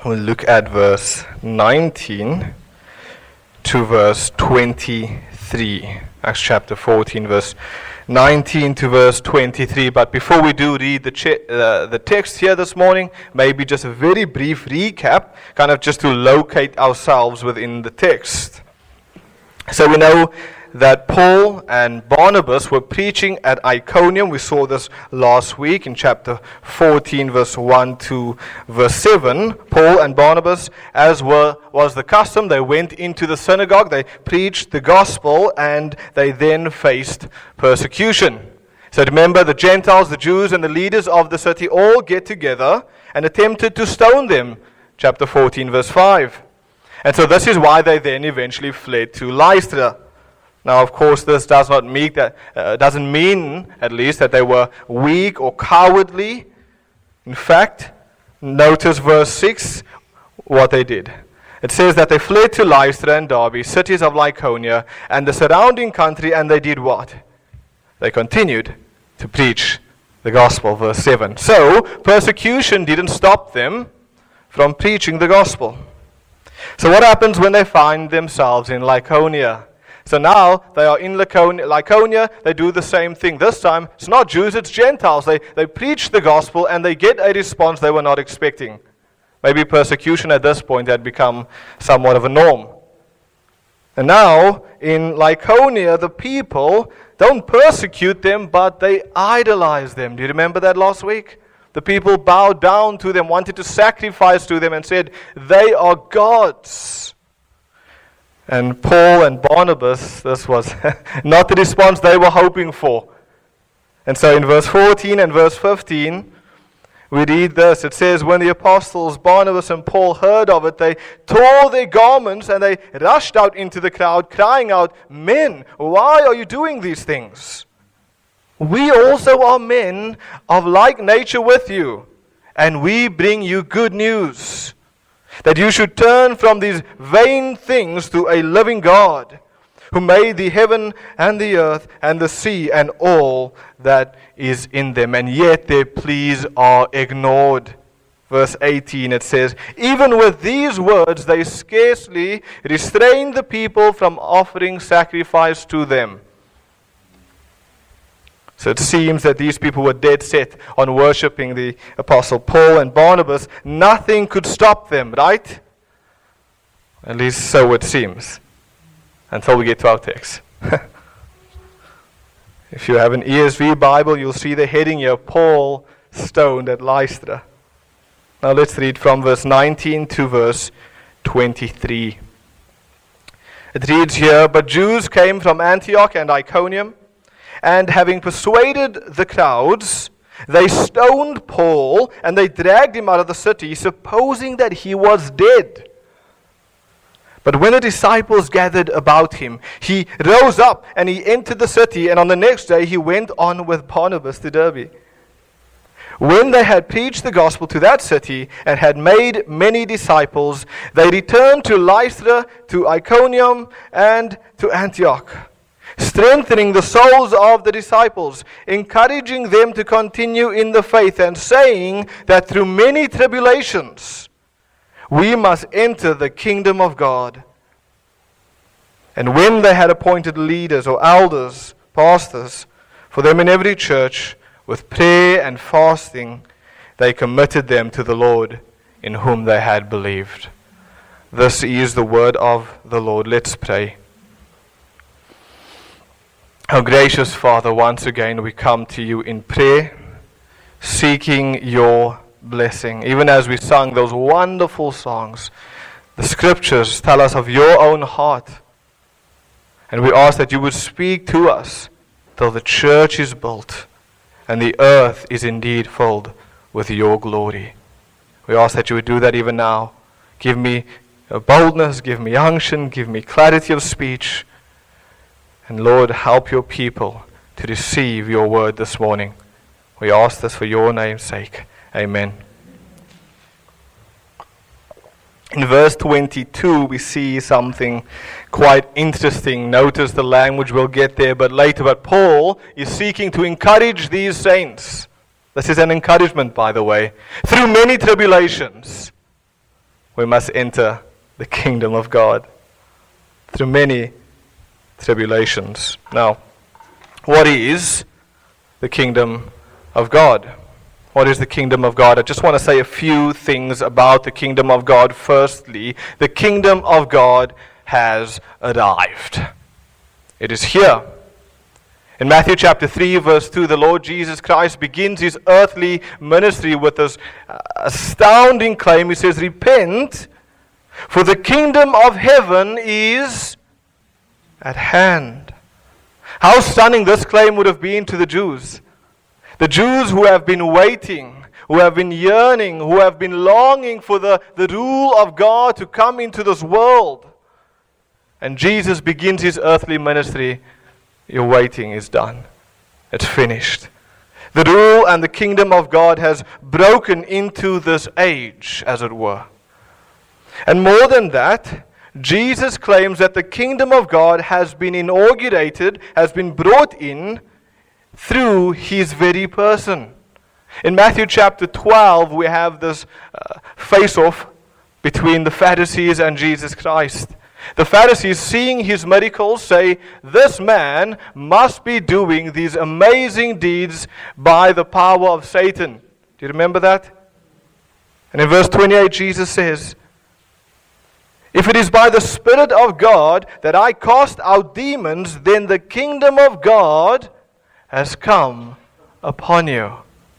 We'll look at verse 19 to verse 23. Acts chapter 14, verse 19 to verse 23. But before we do read the text here this morning, maybe just a very brief recap, kind of just to locate ourselves within the text. So we know that Paul and Barnabas were preaching at Iconium. We saw this last week in chapter 14, verse 1 to verse 7. Paul and Barnabas, as was the custom, they went into the synagogue, they preached the gospel, and they then faced persecution. So remember, the Gentiles, the Jews, and the leaders of the city all get together and attempted to stone them. Chapter 14, verse 5. And so this is why they then eventually fled to Lystra. Now, of course, this doesn't mean, at least, that they were weak or cowardly. In fact, notice verse 6, what they did. It says that they fled to Lystra and Derbe, cities of Lycaonia, and the surrounding country, and they did what? They continued to preach the gospel, verse 7. So, persecution didn't stop them from preaching the gospel. So what happens when they find themselves in Lycaonia? So now they are in Lycaonia, they do the same thing. This time, it's not Jews, it's Gentiles. They preach the gospel and they get a response they were not expecting. Maybe persecution at this point had become somewhat of a norm. And now, in Lycaonia, the people don't persecute them, but they idolize them. Do you remember that last week? The people bowed down to them, wanted to sacrifice to them, and said, they are gods. And Paul and Barnabas, this was not the response they were hoping for. And so in verse 14 and verse 15, we read this. It says, when the apostles Barnabas and Paul heard of it, they tore their garments and they rushed out into the crowd, crying out, men, why are you doing these things? We also are men of like nature with you, and we bring you good news, that you should turn from these vain things to a living God, who made the heaven and the earth and the sea and all that is in them. And yet their pleas are ignored. Verse 18, it says, even with these words they scarcely restrained the people from offering sacrifice to them. So it seems that these people were dead set on worshipping the apostle Paul and Barnabas. Nothing could stop them, right? At least so it seems. Until we get to our text. If you have an ESV Bible, you'll see the heading here, Paul stoned at Lystra. Now let's read from verse 19 to verse 23. It reads here, but Jews came from Antioch and Iconium, and having persuaded the crowds, they stoned Paul, and they dragged him out of the city, supposing that he was dead. But when the disciples gathered about him, he rose up, and he entered the city, and on the next day he went on with Barnabas to Derbe. When they had preached the gospel to that city, and had made many disciples, they returned to Lystra, to Iconium, and to Antioch, strengthening the souls of the disciples, encouraging them to continue in the faith, and saying that through many tribulations we must enter the kingdom of God. And when they had appointed leaders or elders, pastors, for them in every church, with prayer and fasting, they committed them to the Lord in whom they had believed. This is the word of the Lord. Let's pray. Our gracious Father, once again we come to you in prayer, seeking your blessing. Even as we sung those wonderful songs, the scriptures tell us of your own heart. And we ask that you would speak to us till the church is built and the earth is indeed filled with your glory. We ask that you would do that even now. Give me boldness, give me unction, give me clarity of speech. And Lord, help your people to receive your word this morning. We ask this for your name's sake. Amen. In verse 22, we see something quite interesting. Notice the language, we'll get there but later. But Paul is seeking to encourage these saints. This is an encouragement, by the way. Through many tribulations. we must enter the kingdom of God through many tribulations. Now, what is the kingdom of God? What is the kingdom of God? I just want to say a few things about the kingdom of God. Firstly, the kingdom of God has arrived. It is here. In Matthew chapter 3, verse 2, the Lord Jesus Christ begins his earthly ministry with this astounding claim. He says, "Repent, for the kingdom of heaven is at hand." How stunning this claim would have been to the Jews. The Jews who have been waiting, who have been yearning, who have been longing for the rule of God to come into this world. And Jesus begins his earthly ministry. Your waiting is done. It's finished. The rule and the kingdom of God has broken into this age, as it were. And more than that, Jesus claims that the kingdom of God has been inaugurated, has been brought in through his very person. In Matthew chapter 12, we have this face-off between the Pharisees and Jesus Christ. The Pharisees, seeing his miracles, say, "This man must be doing these amazing deeds by the power of Satan." Do you remember that? And in verse 28, Jesus says, "If it is by the Spirit of God that I cast out demons, then the kingdom of God has come upon you."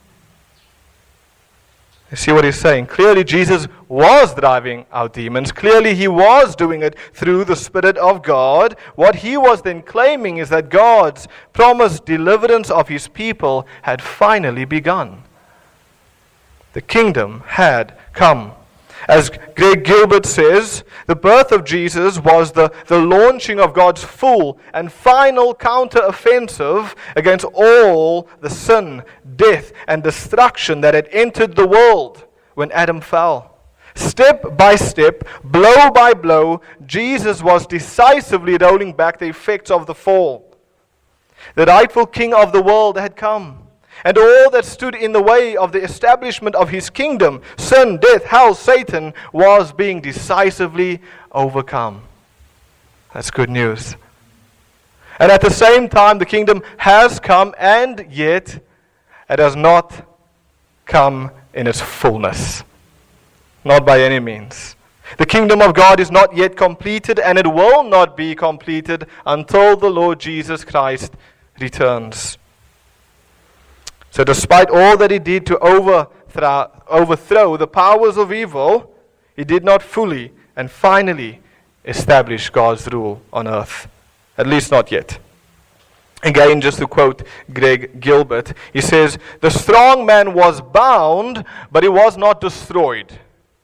You see what he's saying? Clearly Jesus was driving out demons. Clearly he was doing it through the Spirit of God. What he was then claiming is that God's promised deliverance of his people had finally begun. The kingdom had come. As Greg Gilbert says, the birth of Jesus was the launching of God's full and final counter-offensive against all the sin, death, and destruction that had entered the world when Adam fell. Step by step, blow by blow, Jesus was decisively rolling back the effects of the fall. The rightful king of the world had come. And all that stood in the way of the establishment of his kingdom, sin, death, hell, Satan, was being decisively overcome. That's good news. And at the same time, the kingdom has come, and yet it has not come in its fullness. Not by any means. The kingdom of God is not yet completed, and it will not be completed until the Lord Jesus Christ returns. So despite all that he did to overthrow the powers of evil, he did not fully and finally establish God's rule on earth. At least not yet. Again, just to quote Greg Gilbert, he says, "The strong man was bound, but he was not destroyed.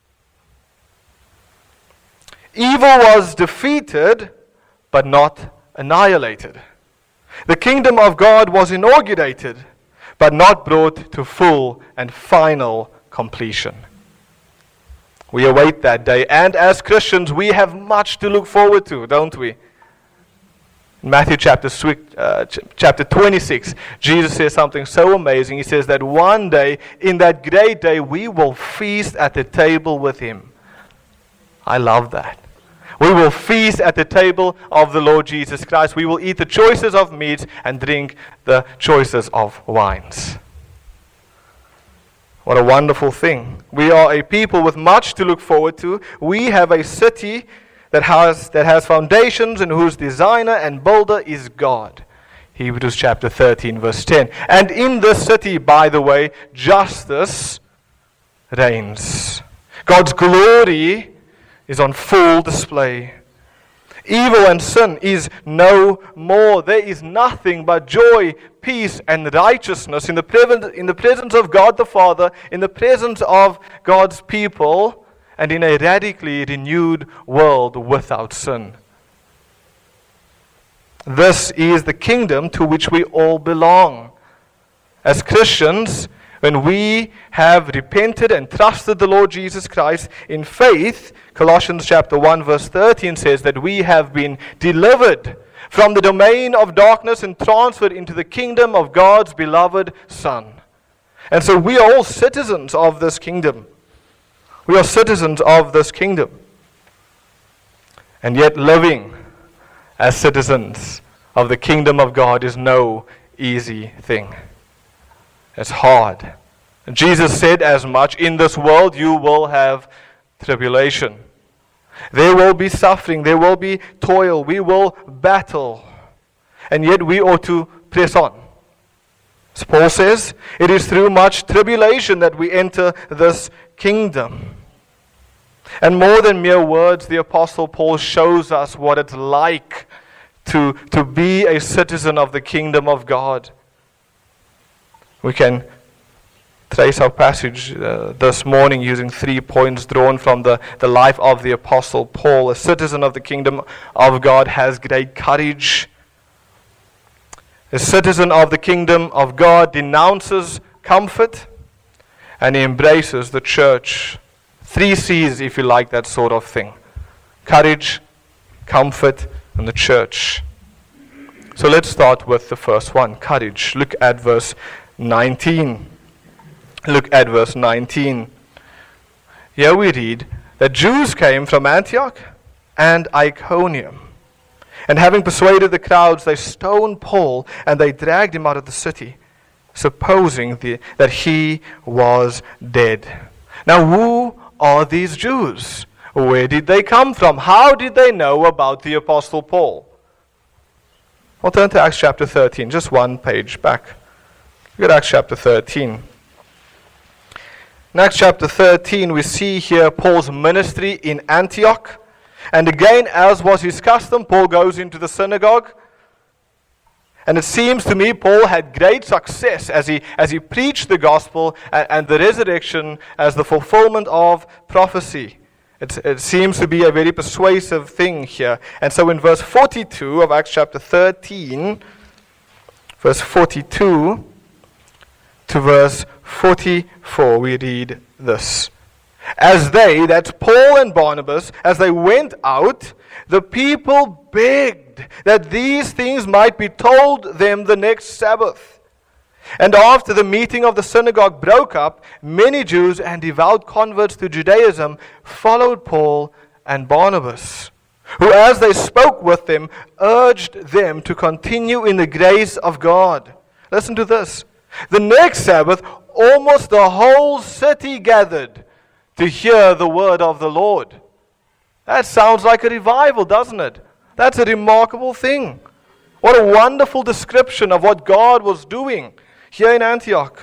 Evil was defeated, but not annihilated. The kingdom of God was inaugurated, but not brought to full and final completion." We await that day, and as Christians, we have much to look forward to, don't we? In Matthew chapter 26, Jesus says something so amazing. He says that one day, in that great day, we will feast at the table with him. I love that. We will feast at the table of the Lord Jesus Christ. We will eat the choices of meats and drink the choices of wines. What a wonderful thing. We are a people with much to look forward to. We have a city that has foundations and whose designer and builder is God. Hebrews chapter 13, verse 10. And in this city, by the way, justice reigns. God's glory is on full display. Evil and sin is no more. There is nothing but joy, peace, and righteousness in the presence of God the Father, in the presence of God's people, and in a radically renewed world without sin. This is the kingdom to which we all belong. As Christians, when we have repented and trusted the Lord Jesus Christ in faith, Colossians chapter 1 verse 13 says that we have been delivered from the domain of darkness and transferred into the kingdom of God's beloved Son. And so we are all citizens of this kingdom. We are citizens of this kingdom. And yet living as citizens of the kingdom of God is no easy thing. It's hard. Jesus said as much, in this world you will have tribulation. There will be suffering, there will be toil, we will battle. And yet we ought to press on. As Paul says, it is through much tribulation that we enter this kingdom. And more than mere words, the Apostle Paul shows us what it's like to be a citizen of the kingdom of God. We can trace our passage this morning using 3 points drawn from the life of the Apostle Paul. A citizen of the kingdom of God has great courage. A citizen of the kingdom of God denounces comfort and he embraces the church. 3 C's, if you like that sort of thing. Courage, comfort, and the church. So let's start with the first one, courage. Look at verse 19. Look at verse 19. Here we read that Jews came from Antioch and Iconium. And having persuaded the crowds, they stoned Paul and they dragged him out of the city, supposing that he was dead. Now, who are these Jews? Where did they come from? How did they know about the Apostle Paul? I'll turn to Acts chapter 13, just one page back. Look at Acts chapter 13. In Acts chapter 13, we see here Paul's ministry in Antioch. And again, as was his custom, Paul goes into the synagogue. And it seems to me Paul had great success as he preached the gospel and the resurrection as the fulfillment of prophecy. It seems to be a very persuasive thing here. And so in verse 42 of Acts chapter 13, verse 42 to verse 44, we read this. As they, that's Paul and Barnabas, as they went out, the people begged that these things might be told them the next Sabbath. And after the meeting of the synagogue broke up, many Jews and devout converts to Judaism followed Paul and Barnabas, who, as they spoke with them, urged them to continue in the grace of God. Listen to this. The next Sabbath, almost the whole city gathered to hear the word of the Lord. That sounds like a revival, doesn't it? That's a remarkable thing. What a wonderful description of what God was doing here in Antioch.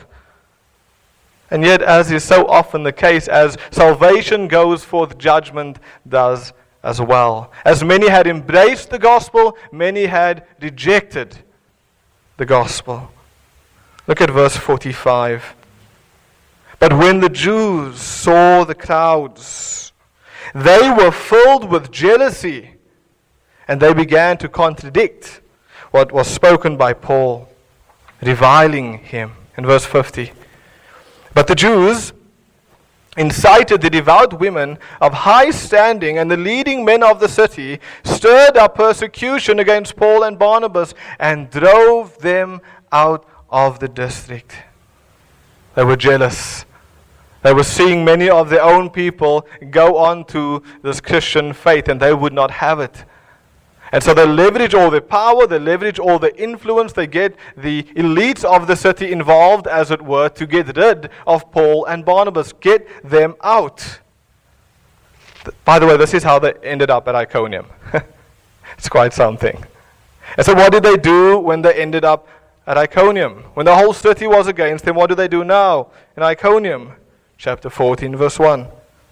And yet, as is so often the case, as salvation goes forth, judgment does as well. As many had embraced the gospel, many had rejected the gospel. Look at verse 45. But when the Jews saw the crowds, they were filled with jealousy, and they began to contradict what was spoken by Paul, reviling him. In verse 50. But the Jews incited the devout women of high standing and the leading men of the city, stirred up persecution against Paul and Barnabas, and drove them out of the district. They were jealous. They were seeing many of their own people go on to this Christian faith, and they would not have it. And so they leverage all their power, they leverage all the influence, they get the elites of the city involved, as it were, to get rid of Paul and Barnabas, get them out. By the way, this is how they ended up at Iconium. It's quite something. And so what did they do when they ended up at Iconium? When the whole city was against them, what do they do now in Iconium? Chapter 14, verse 1.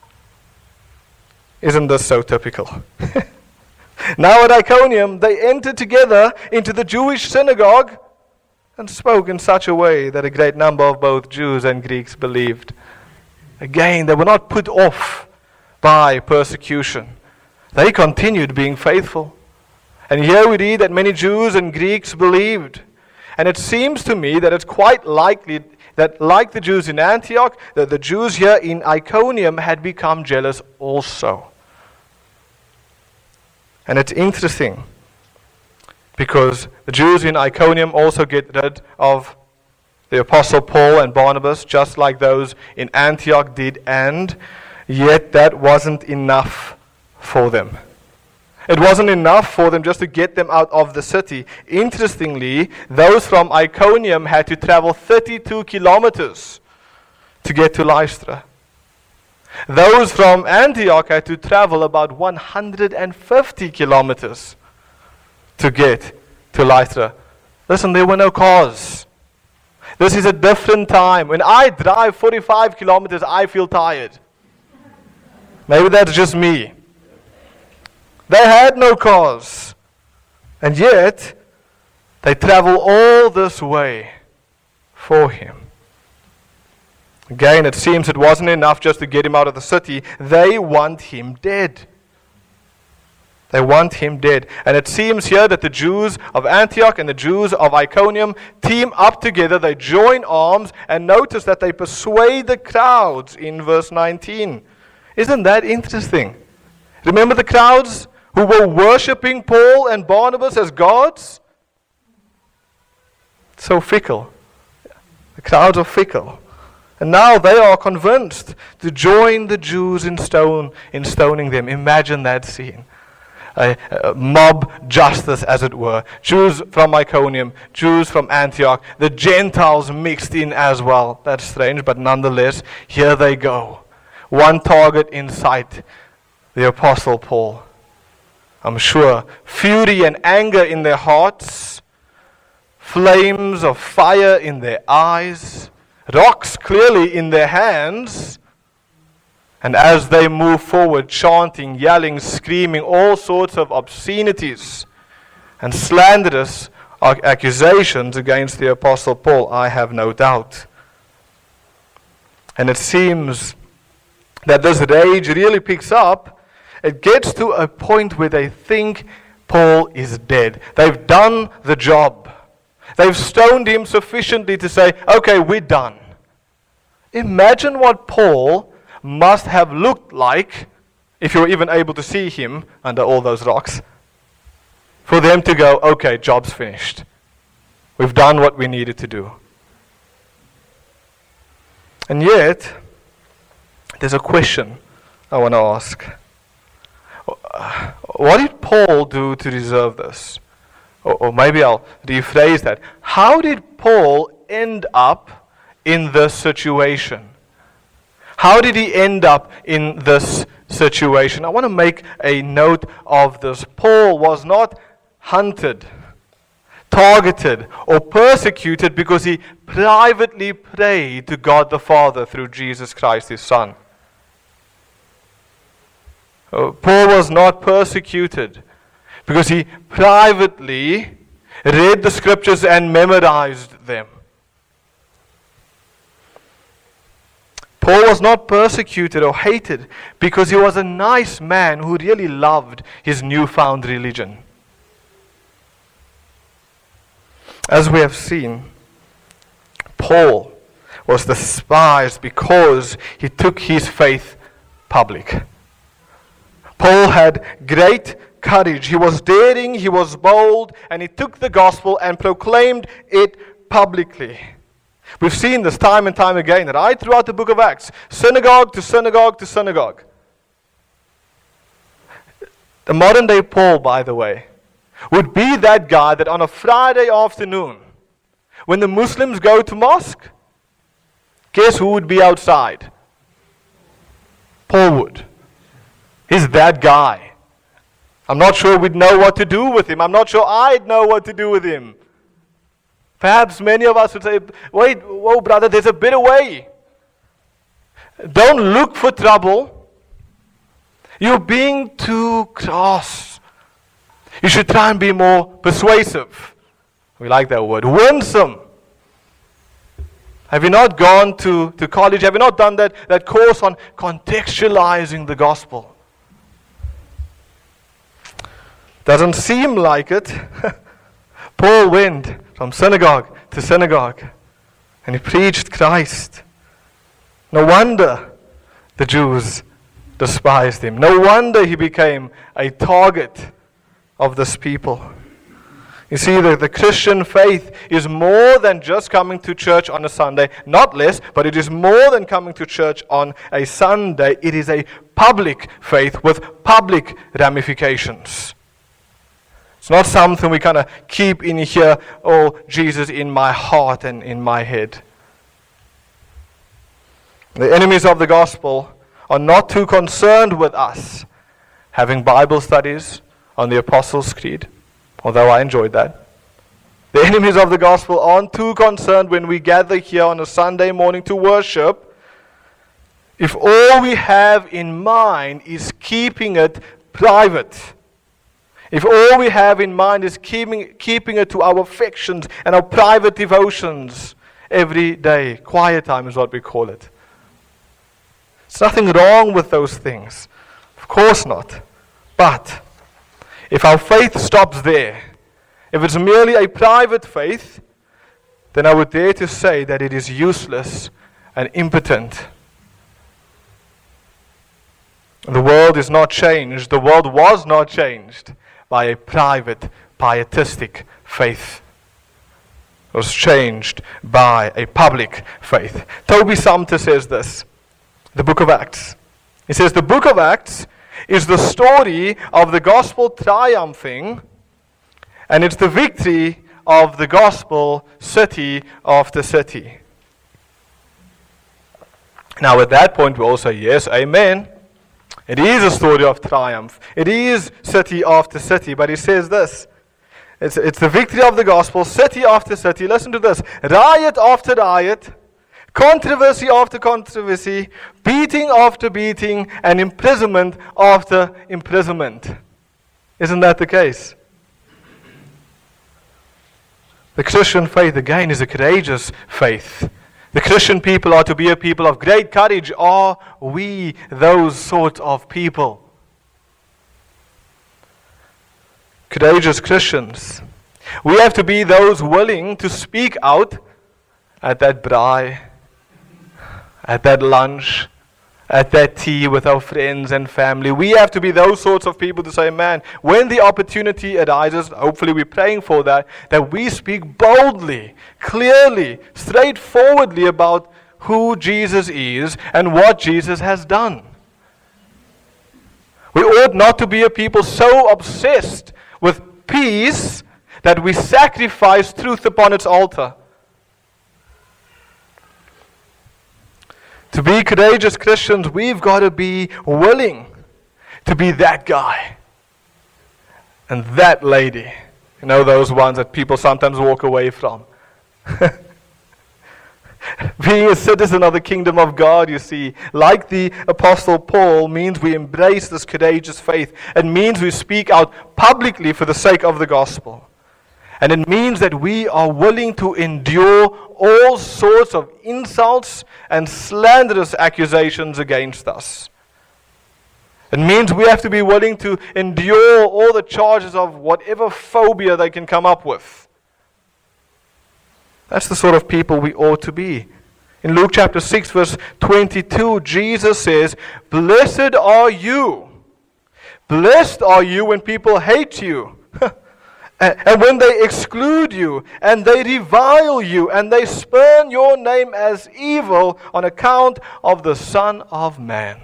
Isn't this so typical? Now at Iconium, they entered together into the Jewish synagogue and spoke in such a way that a great number of both Jews and Greeks believed. Again, they were not put off by persecution. They continued being faithful. And here we read that many Jews and Greeks believed. And it seems to me that it's quite likely that, like the Jews in Antioch, that the Jews here in Iconium had become jealous also. And it's interesting because the Jews in Iconium also get rid of the Apostle Paul and Barnabas, just like those in Antioch did. And Yet that wasn't enough for them. It wasn't enough for them just to get them out of the city. Interestingly, those from Iconium had to travel 32 kilometers to get to Lystra. Those from Antioch had to travel about 150 kilometers to get to Lystra. Listen, there were no cars. This is a different time. When I drive 45 kilometers, I feel tired. Maybe that's just me. They had no cars. And yet, they travel all this way for him. Again, it seems it wasn't enough just to get him out of the city. They want him dead. They want him dead. And it seems here that the Jews of Antioch and the Jews of Iconium team up together. They join arms, and notice that they persuade the crowds in verse 19. Isn't that interesting? Remember the crowds who were worshipping Paul and Barnabas as gods? So fickle. The crowds are fickle. And now they are convinced to join the Jews in stoning them. Imagine that scene. A mob justice, as it were. Jews from Iconium, Jews from Antioch, the Gentiles mixed in as well. That's strange, but nonetheless, here they go. One target in sight, the Apostle Paul. I'm sure fury and anger in their hearts, flames of fire in their eyes, rocks clearly in their hands. And as they move forward, chanting, yelling, screaming, all sorts of obscenities and slanderous accusations against the Apostle Paul, I have no doubt. And it seems that this rage really picks up. It gets to a point where they think Paul is dead. They've done the job. They've stoned him sufficiently to say, okay, we're done. Imagine what Paul must have looked like, if you were even able to see him under all those rocks, for them to go, okay, job's finished. We've done what we needed to do. And yet, there's a question I want to ask. What did Paul do to deserve this? Or maybe I'll rephrase that. How did Paul end up in this situation? How did he end up in this situation? I want to make a note of this. Paul was not hunted, targeted, or persecuted because he privately prayed to God the Father through Jesus Christ, his Son. Paul was not persecuted because he privately read the scriptures and memorized them. Paul was not persecuted or hated because he was a nice man who really loved his newfound religion. As we have seen, Paul was despised because he took his faith public. Paul had great courage. He was daring, he was bold, and he took the gospel and proclaimed it publicly. We've seen this time and time again, right throughout the book of Acts. Synagogue to synagogue to synagogue. The modern day Paul, by the way, would be that guy that on a Friday afternoon, when the Muslims go to mosque, guess who would be outside? Paul would. He's that guy. I'm not sure we'd know what to do with him. I'm not sure I'd know what to do with him. Perhaps many of us would say, wait, whoa, brother, there's a better way. Don't look for trouble. You're being too cross. You should try and be more persuasive. We like that word. Winsome. Have you not gone to college? Have you not done that course on contextualizing the gospel? Doesn't seem like it. Paul went from synagogue to synagogue, and he preached Christ. No wonder the Jews despised him. No wonder he became a target of this people. You see, the Christian faith is more than just coming to church on a Sunday. Not less, but it is more than coming to church on a Sunday. It is a public faith with public ramifications. It's not something we kind of keep in here, oh, Jesus in my heart and in my head. The enemies of the gospel are not too concerned with us having Bible studies on the Apostles' Creed, although I enjoyed that. The enemies of the gospel aren't too concerned when we gather here on a Sunday morning to worship, if all we have in mind is keeping it private. If all we have in mind is keeping it to our affections and our private devotions every day. Quiet time is what we call it. There's nothing wrong with those things. Of course not. But if our faith stops there, if it's merely a private faith, then I would dare to say that it is useless and impotent. The world is not changed. The world was not changed by a private, pietistic faith. It was changed by a public faith. Toby Sumter says this, the book of Acts. He says, the book of Acts is the story of the gospel triumphing, and it's the victory of the gospel city after city. Now at that point we all say, yes, amen. It is a story of triumph. It is city after city. But he says this. It's the victory of the gospel, city after city. Listen to this. Riot after riot, controversy after controversy, beating after beating, and imprisonment after imprisonment. Isn't that the case? The Christian faith, again, is a courageous faith. The Christian people are to be a people of great courage. Are we those sort of people? Courageous Christians. We have to be those willing to speak out at that braai, at that lunch, at that tea with our friends and family. We have to be those sorts of people to say, man, when the opportunity arises, hopefully we're praying for that, that we speak boldly, clearly, straightforwardly about who Jesus is and what Jesus has done. We ought not to be a people so obsessed with peace that we sacrifice truth upon its altar. To be courageous Christians, we've got to be willing to be that guy and that lady. You know, those ones that people sometimes walk away from. Being a citizen of the kingdom of God, you see, like the Apostle Paul, means we embrace this courageous faith. It means we speak out publicly for the sake of the gospel. And it means that we are willing to endure all sorts of insults and slanderous accusations against us. It means we have to be willing to endure all the charges of whatever phobia they can come up with. That's the sort of people we ought to be. In Luke chapter 6, verse 22, Jesus says, "Blessed are you. Blessed are you when people hate you. And when they exclude you, and they revile you, and they spurn your name as evil on account of the Son of Man."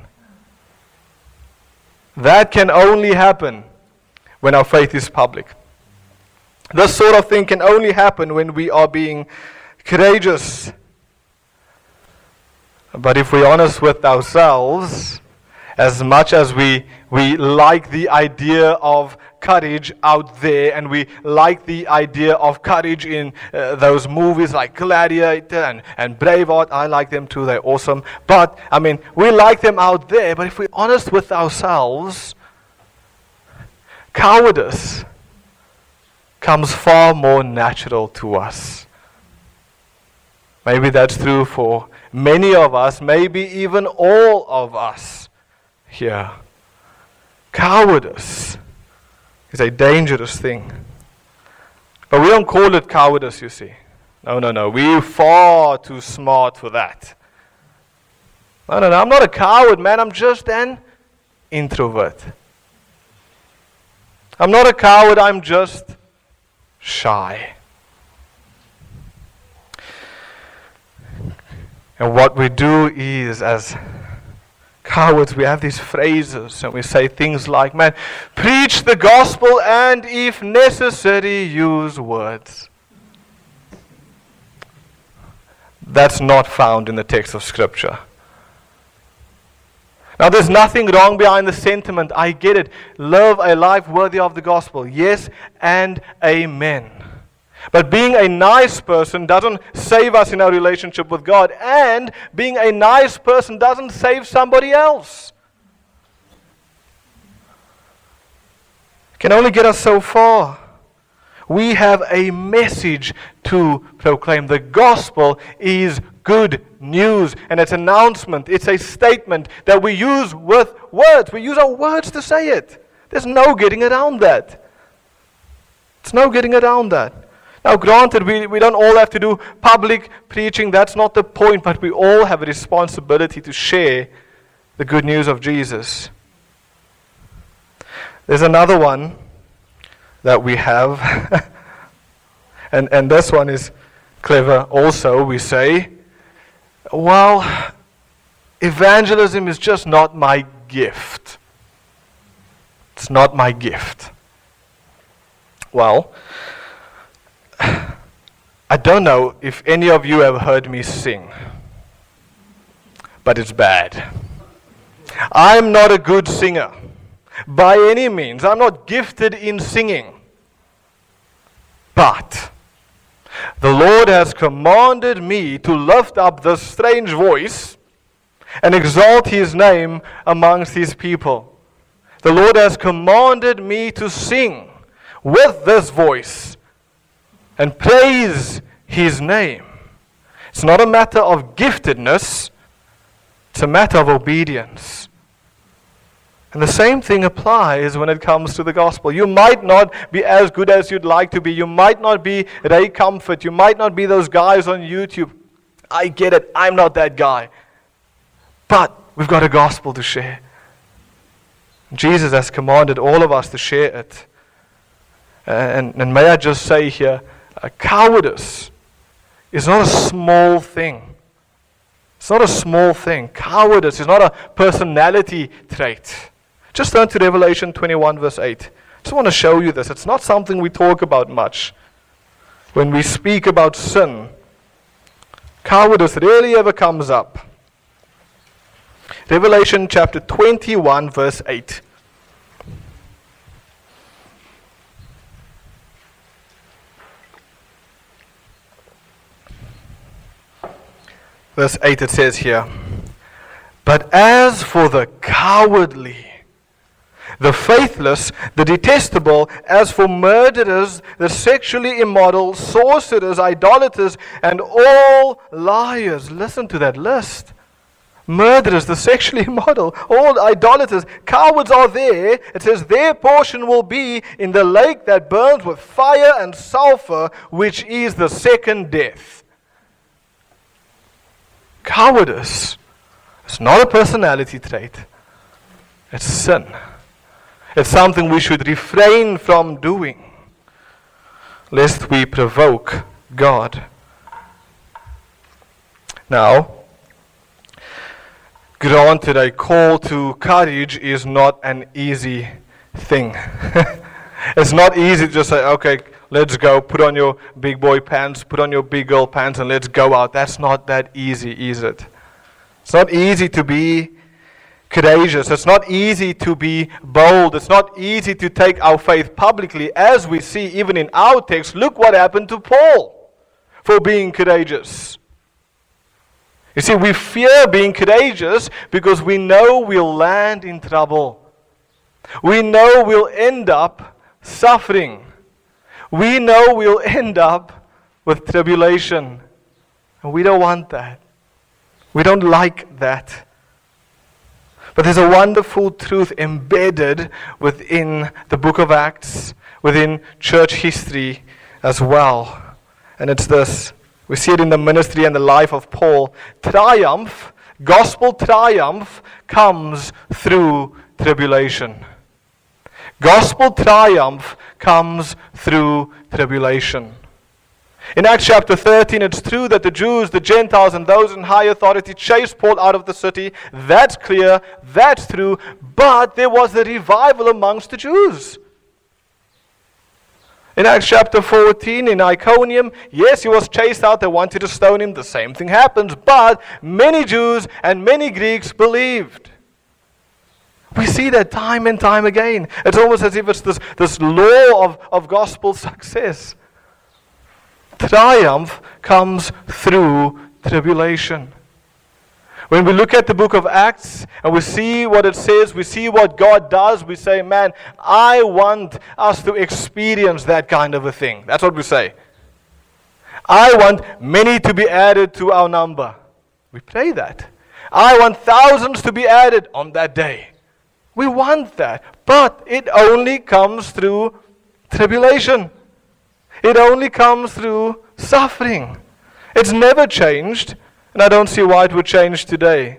That can only happen when our faith is public. This sort of thing can only happen when we are being courageous. But if we're honest with ourselves, as much as we like the idea of courage out there, and we like the idea of courage in those movies like Gladiator and Braveheart. I like them too, they're awesome. But, we like them out there, but if we're honest with ourselves, cowardice comes far more natural to us. Maybe that's true for many of us, maybe even all of us here. Cowardice is a dangerous thing. But we don't call it cowardice, you see. No. We're far too smart for that. No. I'm not a coward, man. I'm just an introvert. I'm not a coward. I'm just shy. And what we do is, as cowards, we have these phrases and we say things like, man, preach the gospel and if necessary, use words. That's not found in the text of Scripture. Now, there's nothing wrong behind the sentiment. I get it. Live a life worthy of the gospel. Yes and amen. But being a nice person doesn't save us in our relationship with God. And being a nice person doesn't save somebody else. It can only get us so far. We have a message to proclaim. The gospel is good news. And it's an announcement. It's a statement that we use with words. We use our words to say it. There's no getting around that. There's no getting around that. Now, granted, we don't all have to do public preaching. That's not the point. But we all have a responsibility to share the good news of Jesus. There's another one that we have. and this one is clever also. We say, well, evangelism is just not my gift. It's not my gift. Well, I don't know if any of you have heard me sing, but it's bad. I'm not a good singer by any means. I'm not gifted in singing. But the Lord has commanded me to lift up this strange voice and exalt His name amongst His people. The Lord has commanded me to sing with this voice and praise His name. It's not a matter of giftedness, it's a matter of obedience. And the same thing applies when it comes to the gospel. You might not be as good as you'd like to be. You might not be Ray Comfort. You might not be those guys on YouTube. I get it. I'm not that guy. But we've got a gospel to share. Jesus has commanded all of us to share it. And may I just say here, cowardice is not a small thing. It's not a small thing. Cowardice is not a personality trait. Just turn to Revelation 21 verse 8. I just want to show you this. It's not something we talk about much. When we speak about sin, cowardice rarely ever comes up. Revelation chapter 21 verse 8. Verse 8 it says here, but as for the cowardly, the faithless, the detestable, as for murderers, the sexually immoral, sorcerers, idolaters, and all liars. Listen to that list. Murderers, the sexually immoral, all idolaters, cowards are there. It says their portion will be in the lake that burns with fire and sulfur, which is the second death. Cowardice is not a personality trait. It's sin. It's something we should refrain from doing, lest we provoke God. Now, granted, a call to courage is not an easy thing. It's not easy to just say, okay, let's go, put on your big boy pants, put on your big girl pants, and let's go out. That's not that easy, is it? It's not easy to be courageous. It's not easy to be bold. It's not easy to take our faith publicly. As we see even in our text, look what happened to Paul for being courageous. You see, we fear being courageous because we know we'll land in trouble. We know we'll end up suffering. We know we'll end up with tribulation. And we don't want that. We don't like that. But there's a wonderful truth embedded within the book of Acts, within church history as well. And it's this. We see it in the ministry and the life of Paul. Triumph, gospel triumph, comes through tribulation. Gospel triumph comes through tribulation. In Acts chapter 13, it's true that the Jews, the Gentiles, and those in high authority chased Paul out of the city. That's clear, that's true, but there was a revival amongst the Jews. In Acts chapter 14, in Iconium, yes, he was chased out, they wanted to stone him, the same thing happens, but many Jews and many Greeks believed. We see that time and time again. It's almost as if it's this law of gospel success. Triumph comes through tribulation. When we look at the book of Acts and we see what it says, we see what God does, we say, man, I want us to experience that kind of a thing. That's what we say. I want many to be added to our number. We pray that. I want thousands to be added on that day. We want that. But it only comes through tribulation. It only comes through suffering. It's never changed, and I don't see why it would change today.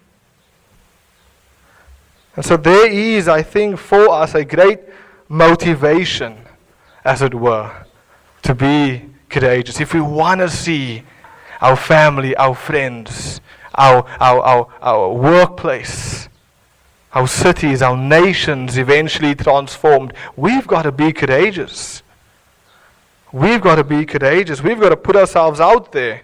And so there is, I think, for us a great motivation, as it were, to be courageous. If we want to see our family, our friends, our workplace, our cities, our nations eventually transformed, we've got to be courageous. We've got to be courageous. We've got to put ourselves out there.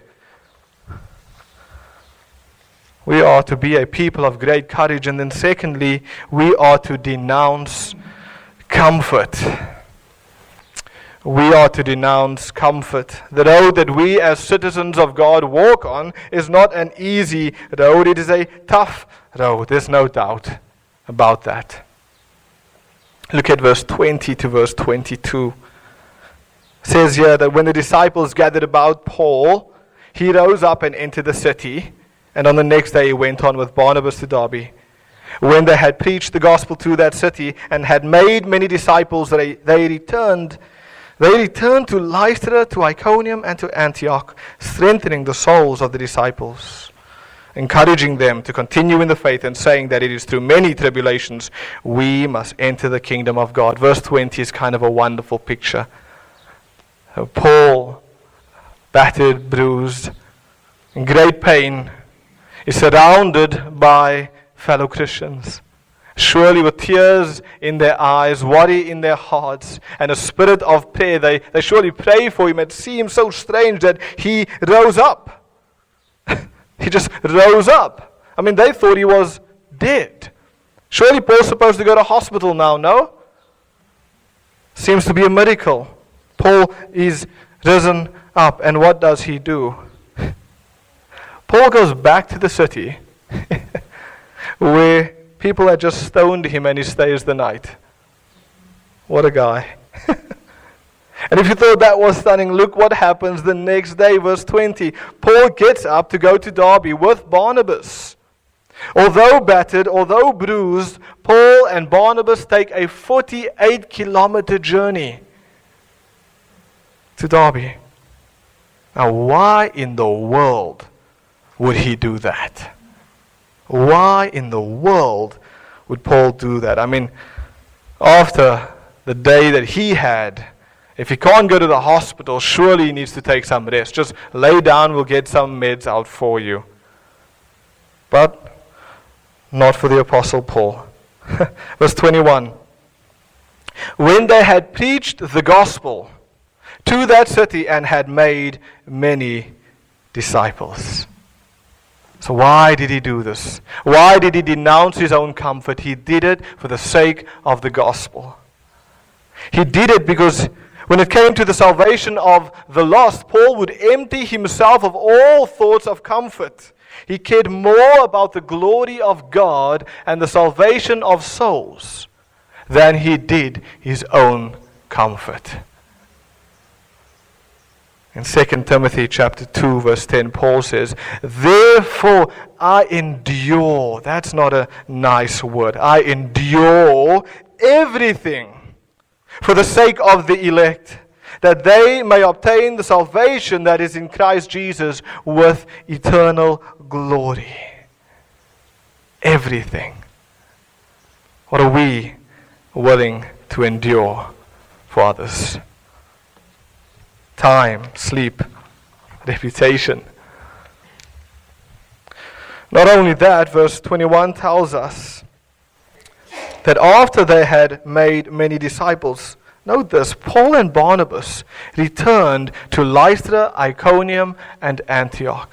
We are to be a people of great courage. And then secondly, we are to denounce comfort. We are to denounce comfort. The road that we as citizens of God walk on is not an easy road. It is a tough road. There's no doubt about that. Look at verse 20 to verse 22. It says here that when the disciples gathered about Paul, he rose up and entered the city, and on the next day he went on with Barnabas to Derbe. When they had preached the gospel to that city and had made many disciples, they returned to Lystra, to Iconium, and to Antioch, strengthening the souls of the disciples, encouraging them to continue in the faith, and saying that it is through many tribulations we must enter the kingdom of God. Verse 20 is kind of a wonderful picture. Paul, battered, bruised, in great pain, is surrounded by fellow Christians, surely with tears in their eyes, worry in their hearts, and a spirit of prayer. They surely pray for him. It seems so strange that he rose up. He just rose up. I mean, they thought he was dead. Surely Paul's supposed to go to hospital now, no? Seems to be a miracle. Paul is risen up, and what does he do? Paul goes back to the city where people had just stoned him, and he stays the night. What a guy. And if you thought that was stunning, look what happens the next day, verse 20. Paul gets up to go to Derbe with Barnabas. Although battered, although bruised, Paul and Barnabas take a 48-kilometer journey to Derbe. Now, why in the world would he do that? Why in the world would Paul do that? I mean, after the day that he had, if he can't go to the hospital, surely he needs to take some rest. Just lay down, we'll get some meds out for you. But not for the Apostle Paul. Verse 21. When they had preached the gospel to that city and had made many disciples. So why did he do this? Why did he denounce his own comfort? He did it for the sake of the gospel. He did it because when it came to the salvation of the lost, Paul would empty himself of all thoughts of comfort. He cared more about the glory of God and the salvation of souls than he did his own comfort. In 2 Timothy chapter 2, verse 10, Paul says, therefore I endure. That's not a nice word. I endure everything for the sake of the elect, that they may obtain the salvation that is in Christ Jesus with eternal glory. Everything. What are we willing to endure for others. Time, sleep, reputation. Not only that, verse 21 tells us that after they had made many disciples, note this, Paul and Barnabas returned to Lystra, Iconium, and Antioch.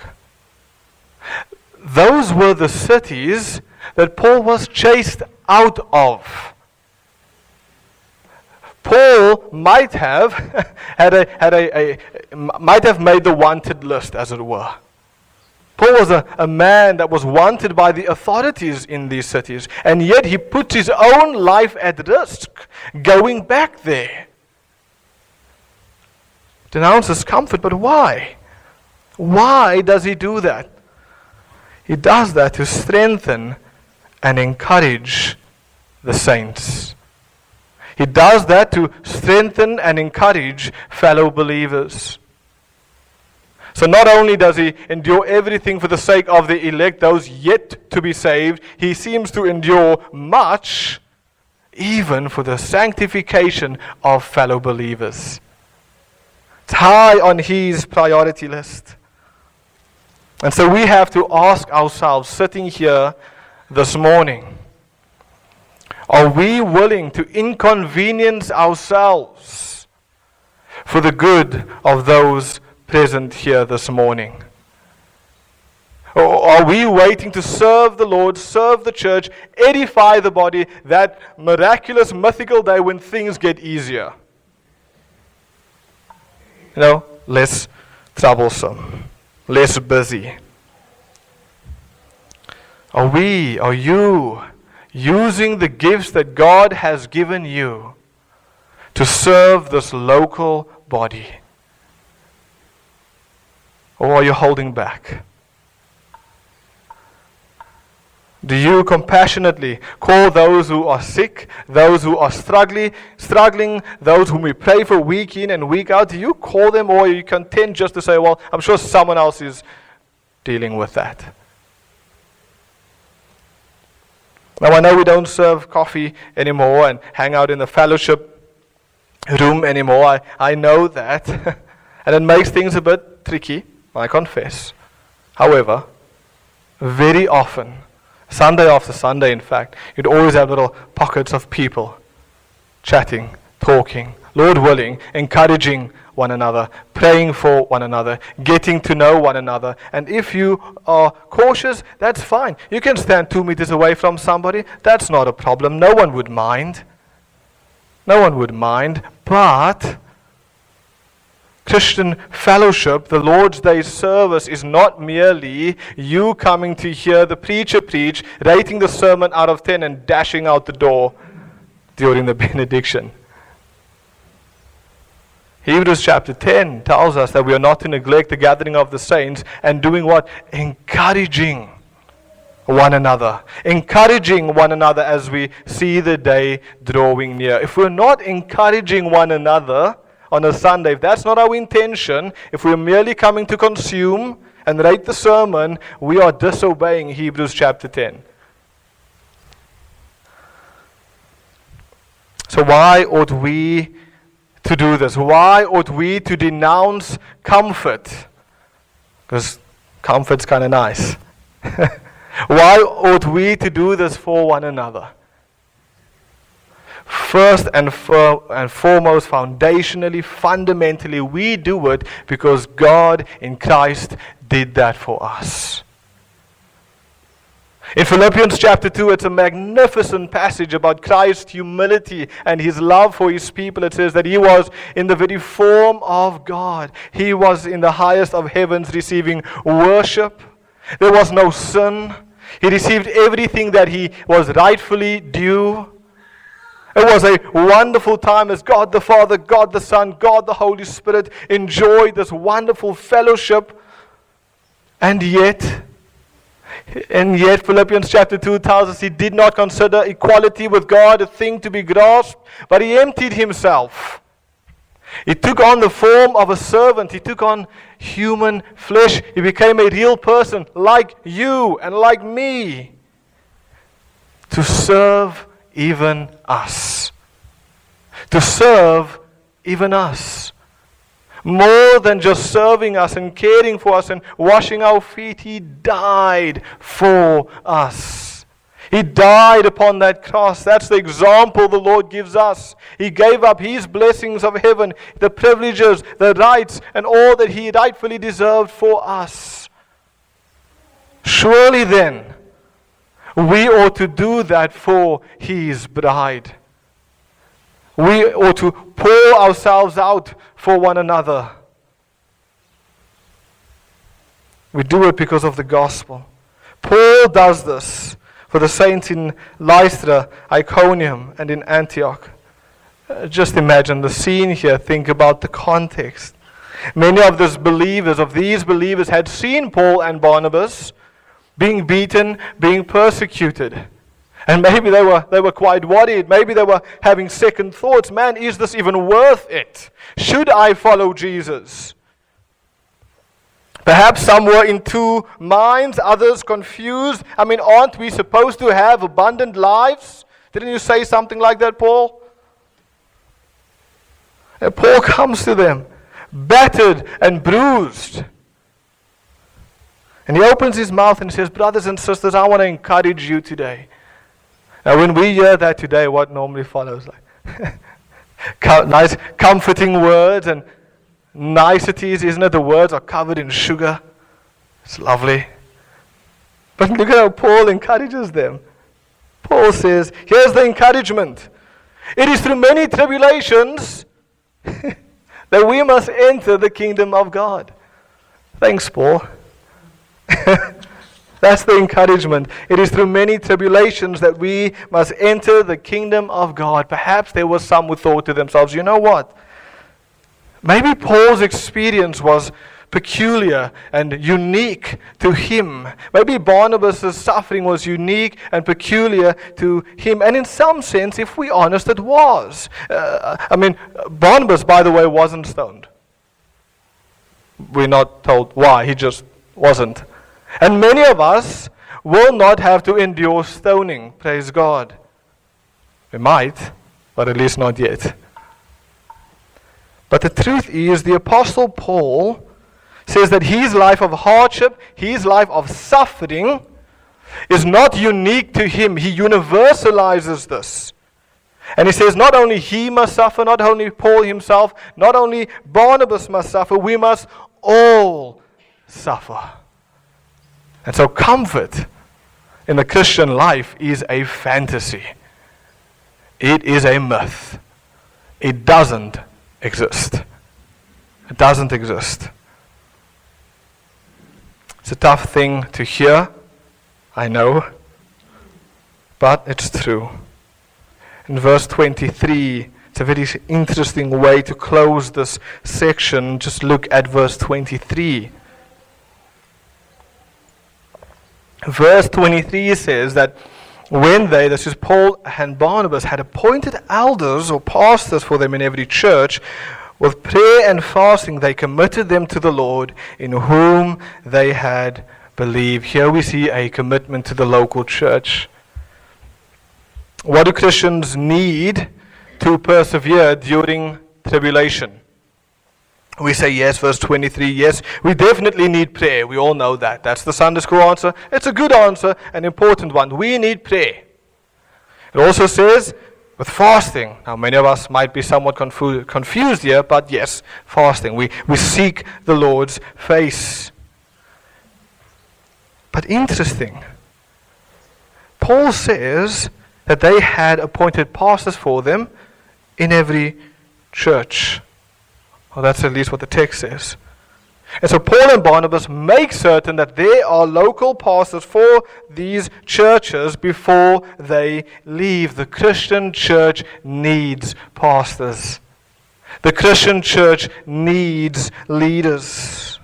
Those were the cities that Paul was chased out of. Paul might have might have made the wanted list, as it were. Paul was a man that was wanted by the authorities in these cities, and yet he put his own life at risk going back there. Denounces comfort, but why? Why does he do that? He does that to strengthen and encourage the saints. He does that to strengthen and encourage fellow believers. So not only does he endure everything for the sake of the elect, those yet to be saved, he seems to endure much even for the sanctification of fellow believers. It's high on his priority list. And so we have to ask ourselves, sitting here this morning, are we willing to inconvenience ourselves for the good of those present here this morning? Or are we waiting to serve the Lord, serve the church, edify the body, that miraculous, mythical day when things get easier? Less troublesome, less busy. Are you using the gifts that God has given you to serve this local body? Or are you holding back? Do you compassionately call those who are sick, those who are struggling, those whom we pray for week in and week out? Do you call them, or are you content just to say, well, I'm sure someone else is dealing with that? Now, I know we don't serve coffee anymore and hang out in the fellowship room anymore. I know that. And it makes things a bit tricky, I confess. However, very often, Sunday after Sunday, in fact, you'd always have little pockets of people chatting, talking, Lord willing, encouraging one another, praying for one another, getting to know one another. And if you are cautious, that's fine. You can stand 2 meters away from somebody. That's not a problem. No one would mind. No one would mind. But Christian fellowship, the Lord's Day service, is not merely you coming to hear the preacher preach, rating the sermon out of 10 and dashing out the door during the benediction. Hebrews chapter 10 tells us that we are not to neglect the gathering of the saints, and doing what? Encouraging one another. Encouraging one another as we see the day drawing near. If we're not encouraging one another on a Sunday, if that's not our intention, if we're merely coming to consume and rate the sermon, we are disobeying Hebrews chapter 10. So why ought we to do this? Why ought we to denounce comfort? Because comfort's kind of nice. Why ought we to do this for one another? First and foremost, foundationally, fundamentally, we do it because God in Christ did that for us. In Philippians chapter 2, it's a magnificent passage about Christ's humility and his love for his people. It says that he was in the very form of God. He was in the highest of heavens receiving worship. There was no sin. He received everything that he was rightfully due. It was a wonderful time as God the Father, God the Son, God the Holy Spirit enjoyed this wonderful fellowship. And yet Philippians chapter 2 tells us he did not consider equality with God a thing to be grasped, but he emptied himself. He took on the form of a servant. He took on human flesh. He became a real person like you and like me to serve even us. to serve even us. More than just serving us and caring for us and washing our feet, He died for us. He died upon that cross. That's the example the Lord gives us. He gave up His blessings of heaven, the privileges, the rights, and all that He rightfully deserved for us. Surely then, we ought to do that for His bride. We ought to pour ourselves out for one another. We do it because of the gospel. Paul does this for the saints in Lystra, Iconium, and in Antioch. Just imagine the scene here. Think about the context. Many of these believers had seen Paul and Barnabas being beaten, being persecuted. And maybe they were quite worried. Maybe they were having second thoughts. Man, is this even worth it? Should I follow Jesus? Perhaps some were in two minds, others confused. I mean, aren't we supposed to have abundant lives? Didn't you say something like that, Paul? And Paul comes to them, battered and bruised. And he opens his mouth and says, brothers and sisters, I want to encourage you today. Now, when we hear that today, what normally follows? Nice, comforting words and niceties, isn't it? The words are covered in sugar. It's lovely. But look at how Paul encourages them. Paul says, here's the encouragement. It is through many tribulations that we must enter the kingdom of God. Thanks, Paul. That's the encouragement. It is through many tribulations that we must enter the kingdom of God. Perhaps there were some who thought to themselves, you know what? Maybe Paul's experience was peculiar and unique to him. Maybe Barnabas' suffering was unique and peculiar to him. And in some sense, if we're honest, it was. Barnabas, by the way, wasn't stoned. We're not told why. He just wasn't. And many of us will not have to endure stoning. Praise God. We might, but at least not yet. But the truth is, the Apostle Paul says that his life of hardship, his life of suffering, is not unique to him. He universalizes this. And he says not only he must suffer, not only Paul himself, not only Barnabas must suffer, we must all suffer. And so comfort in the Christian life is a fantasy. It is a myth. It doesn't exist. It doesn't exist. It's a tough thing to hear, I know, but it's true. In verse 23, it's a very interesting way to close this section. Just look at verse 23. Verse 23 says that when they, this is Paul and Barnabas, had appointed elders or pastors for them in every church, with prayer and fasting they committed them to the Lord in whom they had believed. Here we see a commitment to the local church. What do Christians need to persevere during tribulation? We say yes, verse 23, yes, we definitely need prayer. We all know that. That's the Sunday school answer. It's a good answer, an important one. We need prayer. It also says with fasting. Now, many of us might be somewhat confused here, but yes, fasting. We seek the Lord's face. But interesting, Paul says that they had appointed pastors for them in every church. Well, that's at least what the text says. And so Paul and Barnabas make certain that there are local pastors for these churches before they leave. The Christian church needs pastors. The Christian church needs leaders.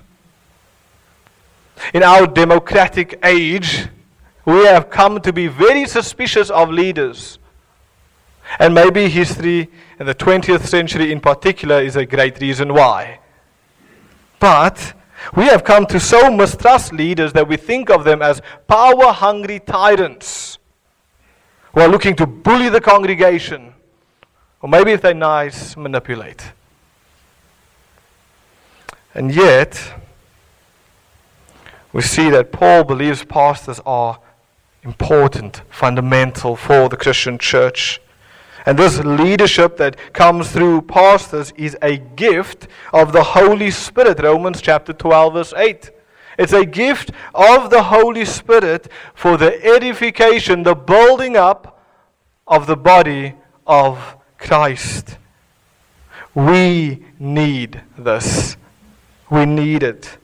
In our democratic age, we have come to be very suspicious of leaders. And maybe history in the 20th century in particular is a great reason why. But we have come to so mistrust leaders that we think of them as power-hungry tyrants who are looking to bully the congregation, Or maybe if they're nice, manipulate. And yet, we see that Paul believes pastors are important, fundamental for the Christian church. And this leadership that comes through pastors is a gift of the Holy Spirit. Romans chapter 12 verse 8. It's a gift of the Holy Spirit for the edification, the building up of the body of Christ. We need this. We need it.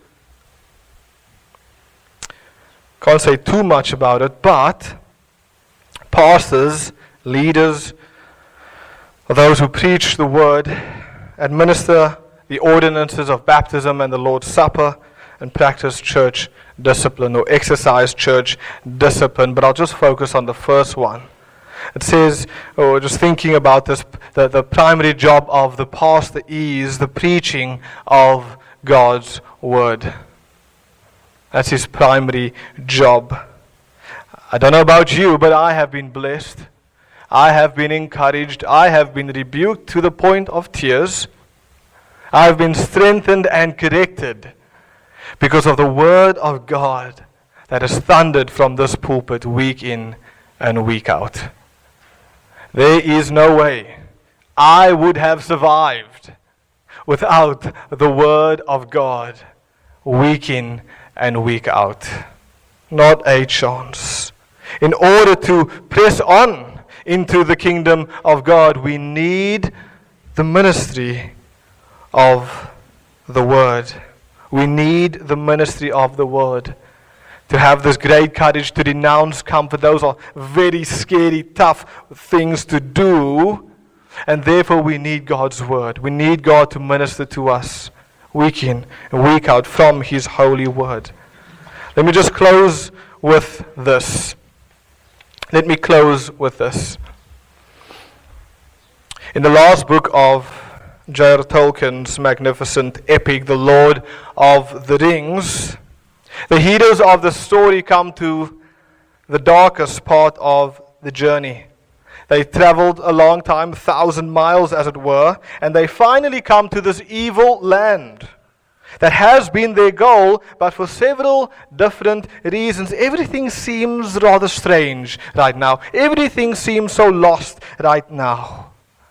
Can't say too much about it, but pastors, leaders, or those who preach the word, administer the ordinances of baptism and the Lord's Supper, and practice church discipline or exercise church discipline. But I'll just focus on the first one. It says, or just thinking about this, the primary job of the pastor is the preaching of God's word. That's his primary job. I don't know about you, but I have been blessed. I have been encouraged. I have been rebuked to the point of tears. I have been strengthened and corrected because of the word of God that has thundered from this pulpit week in and week out. There is no way I would have survived without the word of God week in and week out. Not a chance. In order to press on into the kingdom of God, we need the ministry of the word. We need the ministry of the word to have this great courage to denounce comfort. Those are very scary, tough things to do. And therefore we need God's word. We need God to minister to us week in and week out from his holy word. Let me just close with this. In the last book of J.R. Tolkien's magnificent epic, The Lord of the Rings, the heroes of the story come to the darkest part of the journey. They traveled a long time, 1,000 miles as it were, and they finally come to this evil land that has been their goal, but for several different reasons. Everything seems rather strange right now. Everything seems so lost right now.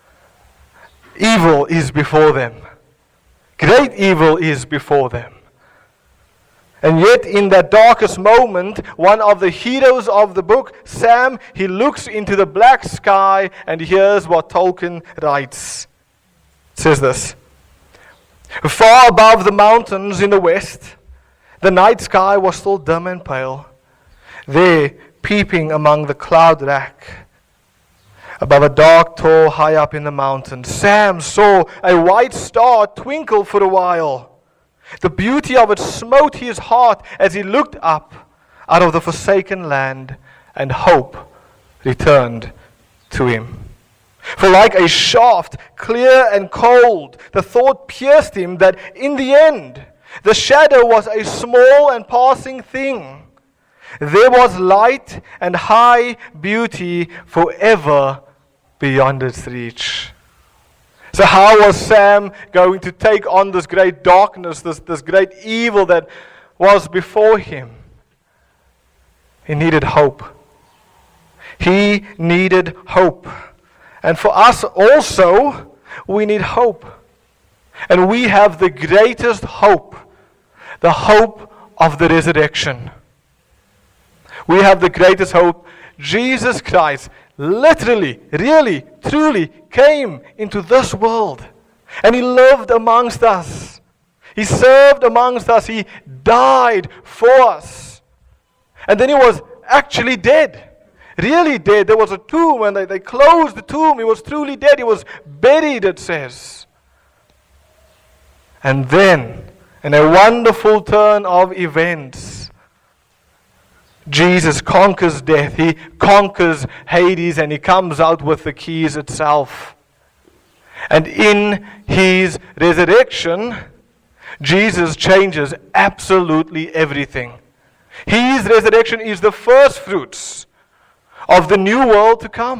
Evil is before them. Great evil is before them. And yet in that darkest moment, one of the heroes of the book, Sam, he looks into the black sky and hears what Tolkien writes. It says this: far above the mountains in the west, the night sky was still dim and pale. There, peeping among the cloud rack, above a dark tor high up in the mountains, Sam saw a white star twinkle for a while. The beauty of it smote his heart as he looked up out of the forsaken land, and hope returned to him. For like a shaft, clear and cold, the thought pierced him that in the end, the shadow was a small and passing thing. There was light and high beauty forever beyond its reach. So how was Sam going to take on this great darkness, this great evil that was before him? He needed hope. He needed hope. And for us also, we need hope. And we have the greatest hope, the hope of the resurrection. We have the greatest hope. Jesus Christ literally, really, truly came into this world. And he lived amongst us. He served amongst us. He died for us. And then he was actually dead. Really dead. There was a tomb, and they closed the tomb. He was truly dead. He was buried, it says. And then, in a wonderful turn of events, Jesus conquers death. He conquers Hades, and he comes out with the keys itself. And in his resurrection, Jesus changes absolutely everything. His resurrection is the first fruits of the new world to come.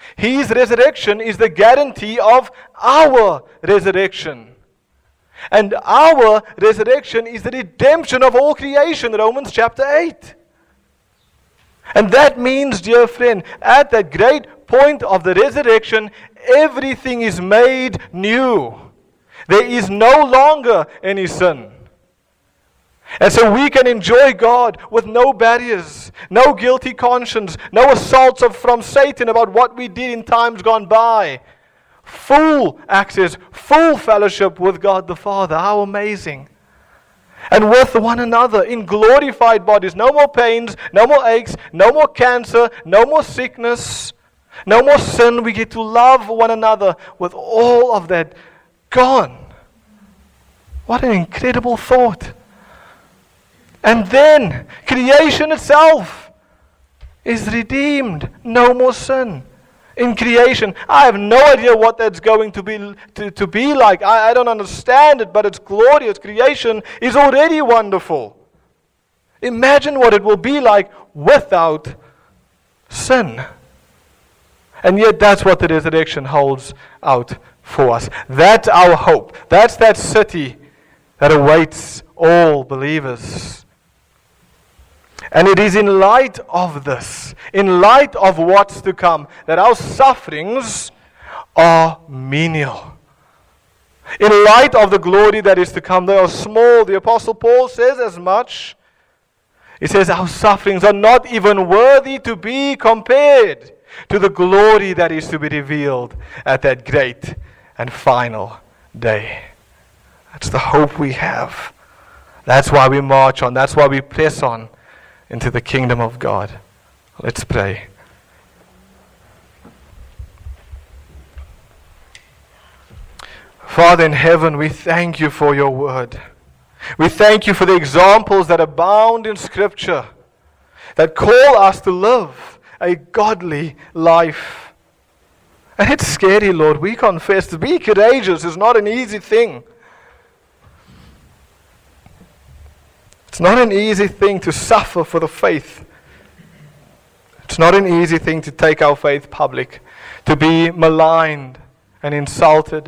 His resurrection is the guarantee of our resurrection. And our resurrection is the redemption of all creation, Romans chapter 8. And that means, dear friend, at that great point of the resurrection, everything is made new. There is no longer any sin. And so we can enjoy God with no barriers, no guilty conscience, no assaults from Satan about what we did in times gone by. Full access, full fellowship with God the Father. How amazing. And with one another in glorified bodies. No more pains, no more aches, no more cancer, no more sickness, no more sin. We get to love one another with all of that gone. What an incredible thought. And then creation itself is redeemed. No more sin in creation. I have no idea what that's going to be like. I don't understand it, but it's glorious. Creation is already wonderful. Imagine what it will be like without sin. And yet that's what the resurrection holds out for us. That's our hope. That's that city that awaits all believers. And it is in light of this, in light of what's to come, that our sufferings are menial. In light of the glory that is to come, they are small. The Apostle Paul says as much. He says our sufferings are not even worthy to be compared to the glory that is to be revealed at that great and final day. That's the hope we have. That's why we march on. That's why we press on into the kingdom of God. Let's pray. Father in heaven, we thank you for your word. We thank you for the examples that abound in Scripture, that call us to live a godly life. And it's scary, Lord. We confess to be courageous is not an easy thing. It's not an easy thing to suffer for the faith. It's not an easy thing to take our faith public, to be maligned and insulted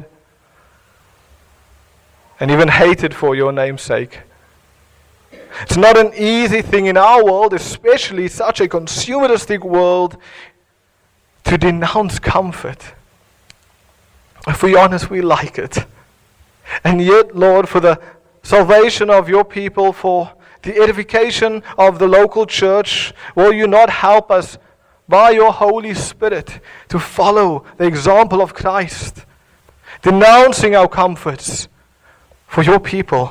and even hated for your name's sake. It's not an easy thing in our world, especially such a consumeristic world, to denounce comfort. If we're honest, we like it. And yet, Lord, for the salvation of your people, for the edification of the local church, will you not help us by your Holy Spirit to follow the example of Christ, denouncing our comforts for your people?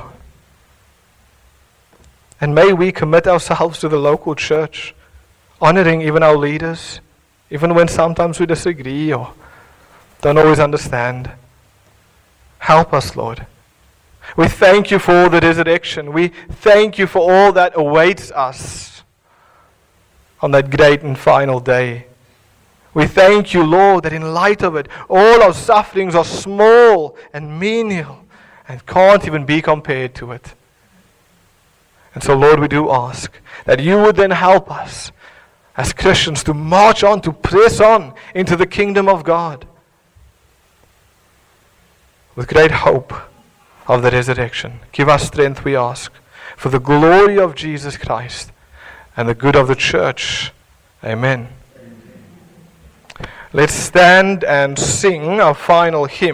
And may we commit ourselves to the local church, honoring even our leaders, even when sometimes we disagree or don't always understand. Help us, Lord. We thank you for the resurrection. We thank you for all that awaits us on that great and final day. We thank you, Lord, that in light of it, all our sufferings are small and menial and can't even be compared to it. And so, Lord, we do ask that you would then help us as Christians to march on, to press on into the kingdom of God with great hope of the resurrection. Give us strength, we ask, for the glory of Jesus Christ and the good of the church. Amen. Let's stand and sing our final hymn.